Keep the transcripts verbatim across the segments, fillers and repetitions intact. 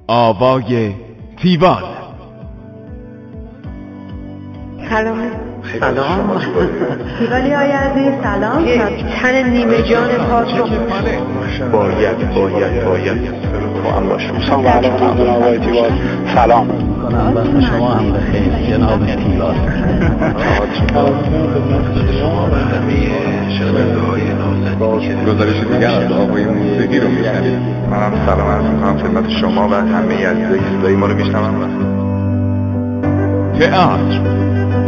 آوای تیوال. سلام. سلام تیوالی های عزیز سلام. یک تن نیمه جان پاک رو باید باید باید با هم باشم. سلام علیکم جناب آقای تیوال. سلام کنم وقت شما هم بخیر جناب تیوال. شما و همه شنونده های نازنین که گزارش دیگر از آقای موسیقی رو میشنید. منم سلام عرض میکنم خدمت شما و همه عزیزایی که صدای ما رو میشنون. تئاتر.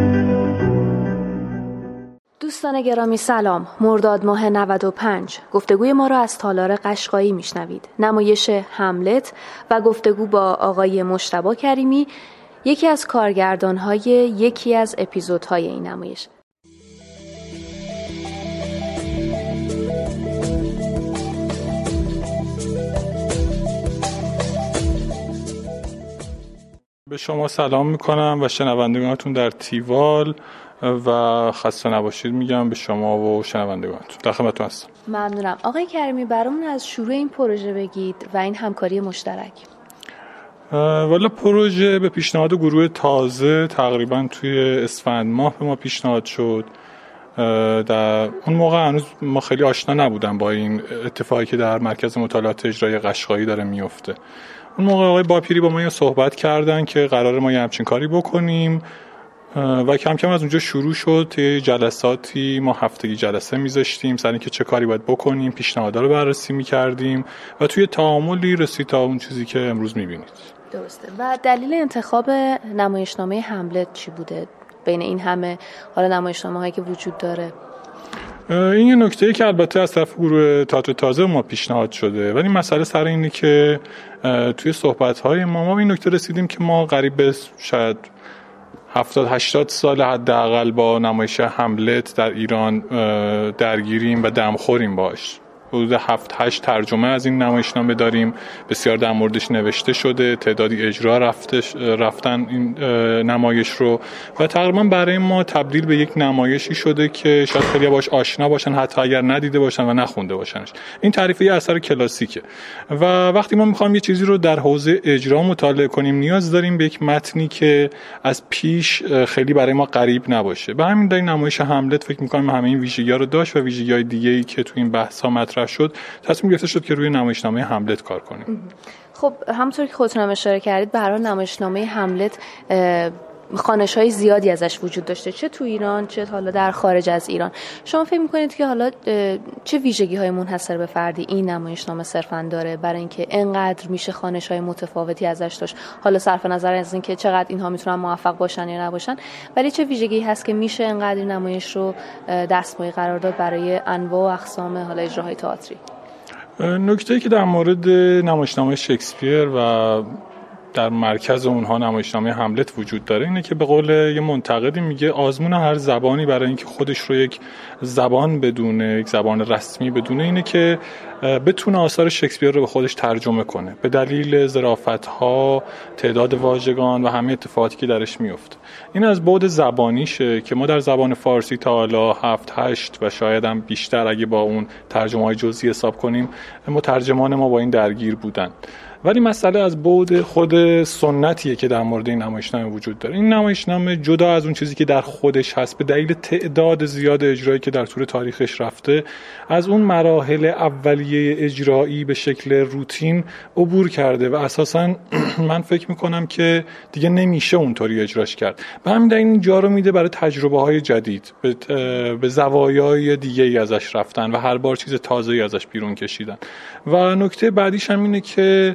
دوستان گرامی سلام. مرداد ماه نود و پنج گفتگوی ما را از تالار قشقایی میشنوید. نمایش هملت و گفتگو با آقای مجتبی کریمی، یکی از کارگردان‌های یکی از اپیزودهای این نمایش. به شما سلام میکنم و شنوندگانتون در تیوال و خسته نباشید میگم به شما و شنوندگانتون. در خدمتتون هستم. ممنونم. آقای کریمی برامون از شروع این پروژه بگید و این همکاری مشترک. والا پروژه به پیشنهاد گروه تازه تقریبا توی اسفند ماه به ما پیشنهاد شد. در اون موقع هنوز ما خیلی آشنا نبودم با این اتفاقی که در مرکز مطالعات اجرایی قشقایی داره میفته. اون موقع آقای باپیری با ما یه صحبت کردن که قراره ما یه همچین کاری بکنیم و کم کم از اونجا شروع شد. توی جلساتی ما هفتگی جلسه میذاشتیم سر اینکه چه کاری باید بکنیم، پیشنهادها رو بررسی میکردیم و توی تعاملی رسید تا اون چیزی که امروز میبینید. درسته. و دلیل انتخاب نمایشنامه هملت چی بوده بین این همه حالا نمایشنامه هایی که وجود داره؟ این یه نکته‌ای که البته از طرف گروه تئاتر تازه ما پیشنهاد شده، ولی مسئله سر اینه که توی صحبت‌های ما ما به این نکته رسیدیم که ما قریب به شاید هفتاد هشتاد سال حداقل با نمایش هملت در ایران درگیریم و دمخوریم باش. حدود هفت هشت ترجمه از این نمایشنامه داریم، بسیار در موردش نوشته شده، تعدادی اجرا رفتش رفتن این نمایش رو و تقریبا برای ما تبدیل به یک نمایشی شده که شاید خیلی باش آشنا باشن حتی اگر ندیده باشن و نخونده باشنش. این تعریف یه اثر کلاسیکه و وقتی ما میخوایم یه چیزی رو در حوزه اجرا مطالعه کنیم نیاز داریم به یک متنی که از پیش خیلی برای ما غریب نباشه. به همین دلیل نمایش هملت فکر می‌کنم همه این ویژگی‌ها رو داشت و ویژگی‌های دیگه‌ای که تو این بحث‌ها مطرح شد تصمیم گرفته شد که روی نمایشنامه هملت کار کنیم. خب همونطور که خودتون هم اشاره کردید به هر حال نمایشنامه هملت خوانش‌های زیادی ازش وجود داشته، چه تو ایران چه حالا در خارج از ایران. شما فکر می‌کنید که حالا چه ویژگی‌های منحصر به فردی این نمایشنامه صرفاً داره برای اینکه انقدر میشه خوانش‌های متفاوتی ازش داشت؟ حالا صرف نظر از اینکه چقدر اینها میتونن موفق باشن یا نباشن، ولی چه ویژگی هست که میشه انقدر این نمایش رو دستمایه قرار داد برای انواع و اقسام حالا اجراهای تئاتری؟ نکته‌ای که در مورد نمایشنامه شکسپیر و در مرکز اونها نمایشنامه هملت وجود داره اینه که به قول یه منتقدی میگه آزمون هر زبانی برای اینکه خودش رو یک زبان بدونه، یک زبان رسمی بدونه، اینه که بتونه آثار شکسپیر رو به خودش ترجمه کنه به دلیل ظرافت‌ها، تعداد واژگان و همه اتفاقاتی که درش میفته. این از بعد زبانیشه که ما در زبان فارسی تا حالا هفت هشت و شاید هم بیشتر اگه با اون ترجمه‌های جزئی حساب کنیم مترجمان ما با این درگیر بودن. ولی مسئله از بعد خود سنتیه که در مورد این نمایشنامه وجود داره. این نمایشنامه جدا از اون چیزی که در خودش هست به دلیل تعداد زیاد اجرایی که در طول تاریخش رفته از اون مراحل اولیه اجرایی به شکل روتین عبور کرده و اساساً من فکر میکنم که دیگه نمیشه اونطوری اجراش کرد. به همین دلیل این جا رو میده برای تجربه‌های جدید، به, به زوایای دیگه‌ای ازش رفتن و هر بار چیز تازه‌ای ازش بیرون کشیدن. و نکته بعدیش هم اینه که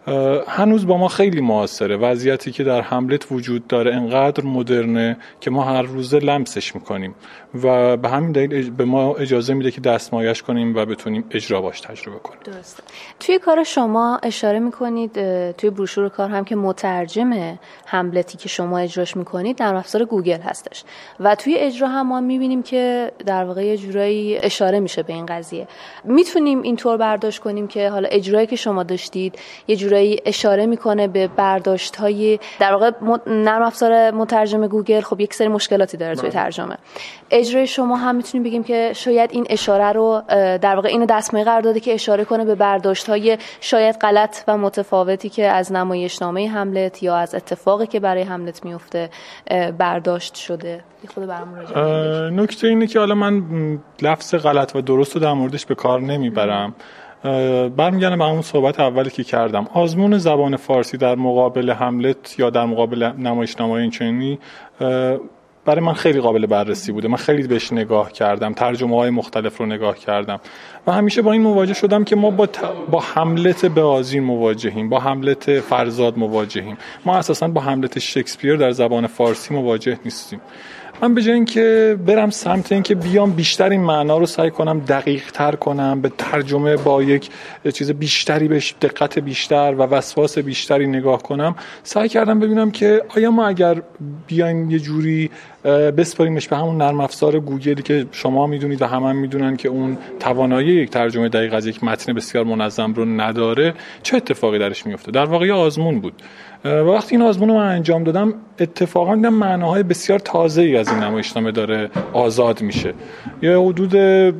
هنوز با ما خیلی معاصره. وضعیتی که در هملت وجود داره انقدر مدرنه که ما هر روزه لمسش میکنیم و به همین دلیل به ما اجازه میده که دستمایش کنیم و بتونیم اجرا باش تجربه کنیم. درسته. توی کار شما اشاره میکنید توی بروشور کار هم که مترجم هملتی که شما اجراش میکنید در افزار گوگل هستش و توی اجرا هم ما میبینیم که در واقع یه جورایی اشاره میشه به این قضیه. میتونیم اینطور برداشت کنیم که حالا اجرایی که شما داشتید یه جورایی جورایی اشاره میکنه به برداشت‌های در واقع نرم افزار مترجم گوگل خب یک سری مشکلاتی داره توی ترجمه. اجرای شما هم میتونیم بگیم که شاید این اشاره رو در واقع اینو دستمایه قرار داده که اشاره کنه به برداشت‌های شاید غلط و متفاوتی که از نمایشنامه هملت یا از اتفاقی که برای هملت میفته برداشت شده. خود برامون راجع نکته اینه که حالا من لفظ غلط و درست رو در موردش به کار نمیبرم. برمیگردم به همون صحبت اولی که کردم. آزمون زبان فارسی در مقابل هملت یا در مقابل نمایشنامه اینچنینی برای من خیلی قابل بررسی بوده. من خیلی بهش نگاه کردم، ترجمه‌های مختلف رو نگاه کردم و همیشه با این مواجه شدم که ما با ت... با هملت بازی مواجهیم، با هملت فرزاد مواجهیم. ما اساساً با هملت شکسپیر در زبان فارسی مواجه نیستیم. من به جای اینکه برم سمت اینکه بیام بیشتر این معنا رو سعی کنم دقیق تر کنم، به ترجمه با یک چیز بیشتری بهش دقت بیشتر و وسواس بیشتری نگاه کنم، سعی کردم ببینم که آیا ما اگر بیایم یه جوری بسپاریمش به همون نرم افزار گوگلی که شما میدونید و همه هم میدونن که اون توانایی یک ترجمه دقیق از یک متن بسیار منظم رو نداره، چه اتفاقی درش میفته؟ در واقع آزمون بود و وقتی این آزمون رو من انجام دادم اتفاقا دیدم معناهای بسیار تازه‌ای از این نمایشنامه داره آزاد میشه. یه حدود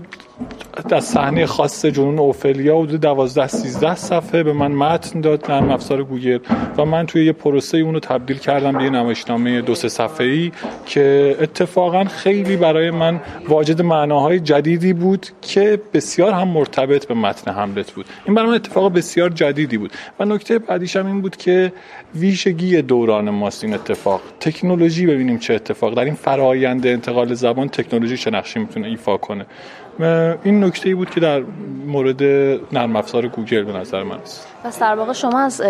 در صحنه خاص جنون اوفلیا حدود دوازده سیزده صفحه به من متن داد نرم افزار گوگل و من توی یه پروسه اون رو تبدیل کردم به یه نمایشنامه دو سه صفحه‌ای که اتفاقا خیلی برای من واجد معناهای جدیدی بود که بسیار هم مرتبط به متن هملت بود. این برای من اتفاق بسیار جدیدی بود و نکته بعدیش هم این بود که ویژگی دوران ماست این اتفاق. تکنولوژی ببینیم چه اتفاق در این فرآیند انتقال زبان تکنولوژی چه نقشی میتونه ایفا کنه. این نکته‌ای بود که در مورد نرم افزار گوگل به نظر من است. پس در واقع شما از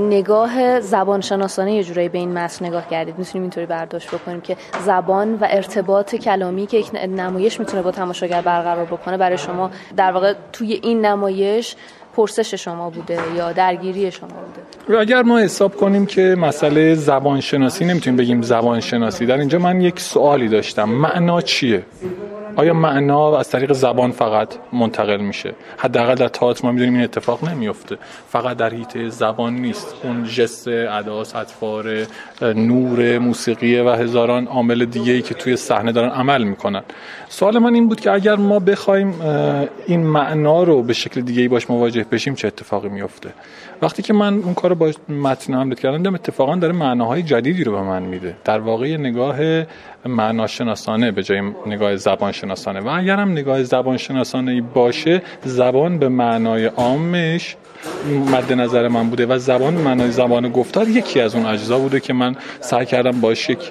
نگاه زبان شناسانه یه جورایی به این متن نگاه کردید. میتونیم اینطوری برداشت بکنیم که زبان و ارتباط کلامی که یک نمایش میتونه با تماشاگر برقرار بکنه برای شما در واقع توی این نمایش پرسش شما بوده یا درگیری شما بوده. اگر ما حساب کنیم که مسئله زبان شناسی نمیتونیم بگیم زبان شناسی، در اینجا من یک سوالی داشتم. معنا چیه؟ آیا معنا از طریق زبان فقط منتقل میشه؟ حداقل در تئاتر ما میدونیم این اتفاق نمیفته. فقط در حیطه زبان نیست. اون ژست، ادا، اطوار، نور، موسیقی و هزاران عامل دیگه‌ای که توی صحنه دارن عمل میکنن. سوال من این بود که اگر ما بخوایم این معنا رو به شکل دیگه‌ای باش مواجه بشیم چه اتفاقی میفته؟ وقتی که من اون کارو با متن هملت کردم دیدم اتفاقا داره معناهای جدیدی رو به من میده. در واقع نگاه معناشناسانه به جای نگاه زبان شناسانه و اگر هم نگاه زبان شناسانه باشه، زبان به معنای عامش مد نظر من بوده و زبان به معنای زبان گفتار یکی از اون اجزا بوده که من سعی کردم باش یک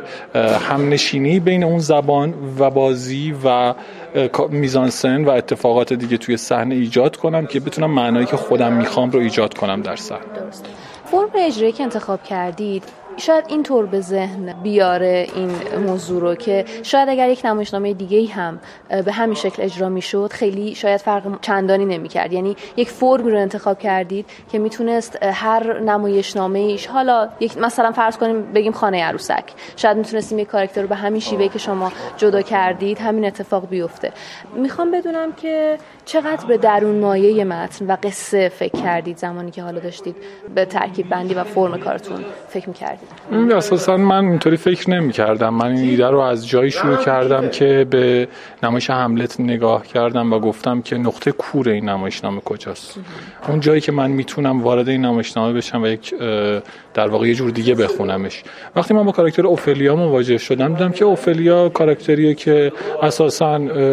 همنشینی بین اون زبان و بازی و میزانسن و اتفاقات دیگه توی صحنه ایجاد کنم که بتونم معنایی که خودم میخوام رو ایجاد کنم در صحنه. درست. فرم اجرایی که انتخاب کردید شاید اینطور به ذهن بیاره این موضوع رو که شاید اگر یک نمایشنامه دیگه‌ای هم به همین شکل اجرا میشد خیلی شاید فرق چندانی نمی‌کرد. یعنی یک فرمی رو انتخاب کردید که میتونست هر نمایشنامه‌ایش، حالا یک مثلا فرض کنیم بگیم خانه عروسک، شاید میتونستیم یک کاراکتر رو به همین شیوهی که شما جدا کردید همین اتفاق بیفته. میخوام بدونم که چقدر به درون مایه متن و قصه فکر کردید زمانی که حالا داشتید به ترکیب بندی و فرم کارتون فکر می‌کردید؟ اساسا من اینطوری فکر نمی کردم. من این ایده رو از جایی شروع کردم که به نمایش هملت نگاه کردم و گفتم که نقطه کور این نمایشنامه کجاست. اون جایی که من میتونم وارد این نمایشنامه بشم و یک در واقع یه جور دیگه بخونمش. وقتی من با کاراکتر اوفلیا مواجه شدم دیدم که اوفلیا کاراکتریه که اساسا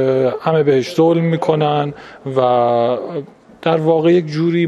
همه بهش ظلم میکنن و در واقع یک جوری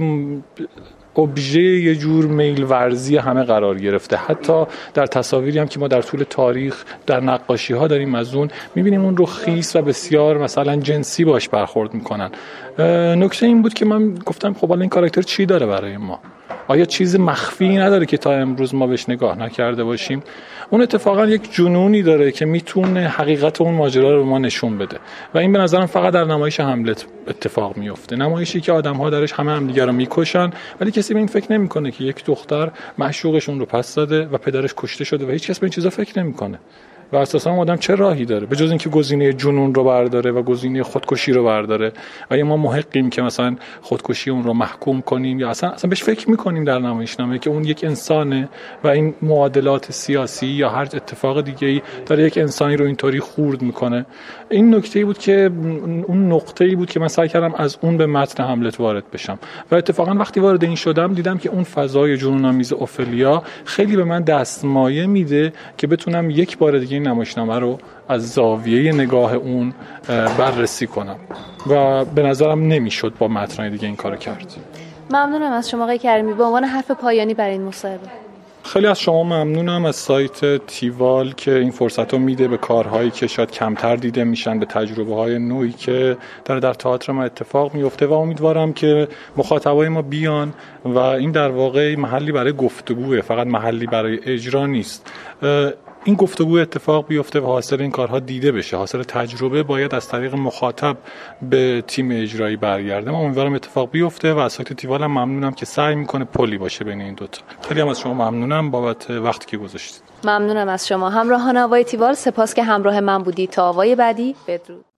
ابژه یه جور میل ورزی همه قرار گرفته. حتی در تصاویری هم که ما در طول تاریخ در نقاشی ها داریم از اون میبینیم اون رو خیس و بسیار مثلا جنسی باش برخورد میکنن. نکته این بود که من گفتم خب حالا این کاراکتر چی داره برای ما؟ آیا چیز مخفی نداره که تا امروز ما بهش نگاه نکرده باشیم؟ اون اتفاقا یک جنونی داره که میتونه حقیقت اون ماجرا رو به ما نشون بده و این به نظرم فقط در نمایش هملت اتفاق میفته. نمایشی که آدم‌ها درش همه همدیگه رو میکشن ولی کسی به این فکر نمیکنه که یک دختر معشوقشون رو پس داده و پدرش کشته شده و هیچ کس به این چیزا فکر نمیکنه و اساسا آدم چه راهی داره به جز اینکه گزینه جنون رو برداره و گزینه خودکشی رو برداره؟ آیا ما محقیم که مثلا خودکشی اون رو محکوم کنیم یا اصلا اصلا بهش فکر می‌کنیم در نمایشنامه که اون یک انسانه و این معادلات سیاسی یا هر اتفاق دیگه‌ای داره یک انسانی رو اینطوری خورد میکنه؟ این نکته‌ای بود که اون نقطه‌ای بود که من سعی کردم از اون به متن هملت وارد بشم و اتفاقا وقتی وارد این شدم دیدم که اون فضای جنون‌آمیز اوفلیا خیلی به من دستمایه میده که بتونم یک بار دیگه این نمایشنامه رو از زاویه نگاه اون بررسی کنم و به نظرم نمیشد با متن دیگه این کارو کرد. ممنونم از شما آقای کریمی. به عنوان حرف پایانی برای این مصاحبه. خیلی از شما ممنونم، از سایت تیوال که این فرصت رو میده به کارهایی که شاید کمتر دیده میشن، به تجربه های نوعی که داره در تئاتر ما اتفاق میفته و امیدوارم که مخاطبای ما بیان و این در واقع محلی برای گفتگوه، فقط محلی برای اجرا نیست. این گفتگو اتفاق بیفته و حاصل این کارها دیده بشه. حاصل تجربه باید از طریق مخاطب به تیم اجرایی برگرده. من امیدوارم اتفاق بیفته و از سایت تیوال هم ممنونم که سعی میکنه پلی باشه بین این دوتا. خیلی هم از شما ممنونم بابت وقتی که گذاشتید. ممنونم از شما همراهان آوای تیوال. سپاس که همراه من بودید. تا آوای بعدی، بدرود.